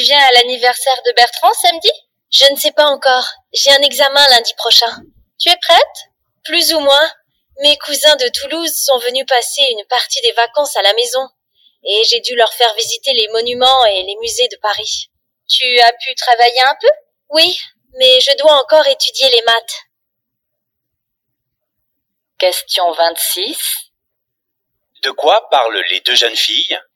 viens à l'anniversaire de Bertrand samedi? Je ne sais pas encore. J'ai un examen lundi prochain. Tu es prête? Plus ou moins. Mes cousins de Toulouse sont venus passer une partie des vacances à la maison. Et j'ai dû leur faire visiter les monuments et les musées de Paris. Tu as pu travailler un peu? Oui, mais je dois encore étudier les maths. Question 26. De quoi parlent les deux jeunes filles?